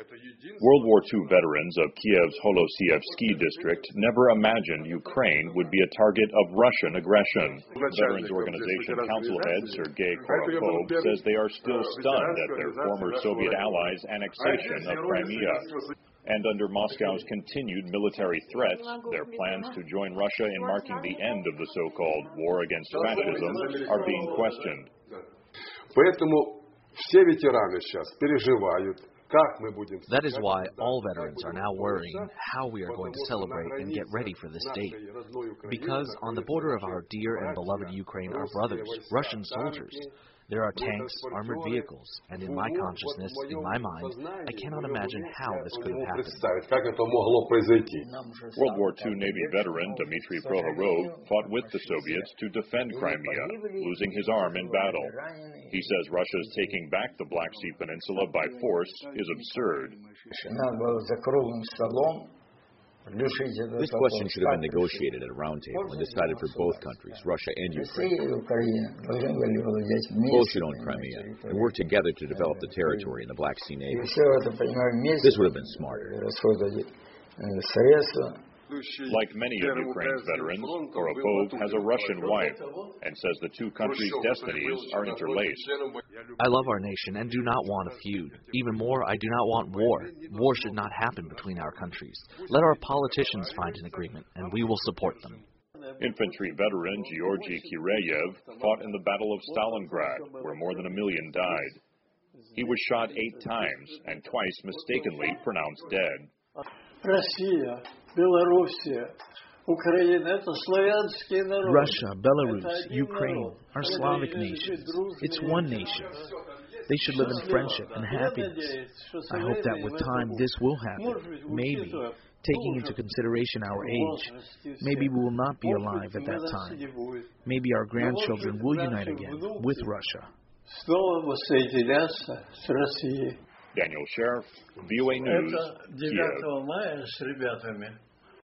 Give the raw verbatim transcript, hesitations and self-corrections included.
World War Two veterans of Kiev's Holosievsky district never imagined Ukraine would be a target of Russian aggression. Veterans organization council head Sergei Koropov says they are still stunned at their former Soviet allies' annexation of Crimea. And under Moscow's continued military threats, their plans to join Russia in marking the end of the so-called war against fascism are being questioned. That is why all veterans are now worrying how we are going to celebrate and get ready for this date. Because on the border of our dear and beloved Ukraine are brothers, Russian soldiers. There are tanks, armored vehicles, and in my consciousness, in my mind, I cannot imagine how this could have happened. World War Two Navy veteran Dmitry Prohorov fought with the Soviets to defend Crimea, losing his arm in battle. He says Russia's taking back the Black Sea Peninsula by force is absurd. This question should have been negotiated at a roundtable and decided for both countries, Russia and Ukraine. Both should own Crimea and work together to develop the territory in the Black Sea Navy. This would have been smarter. Like many of Ukraine's veterans, Koropov has a Russian wife and says the two countries' destinies are interlaced. I love our nation and do not want a feud. Even more, I do not want war. War should not happen between our countries. Let our politicians find an agreement, and we will support them. Infantry veteran Georgy Kireyev fought in the Battle of Stalingrad, where more than a million died. He was shot eight times and twice mistakenly pronounced dead. Russia, Belarus, Ukraine are Slavic nations. It's one nation. They should live in friendship and happiness. I hope that with time this will happen. Maybe, taking into consideration our age, maybe we will not be alive at that time. Maybe our grandchildren will unite again with Russia. Daniel Sheriff, V O A News, Kiev.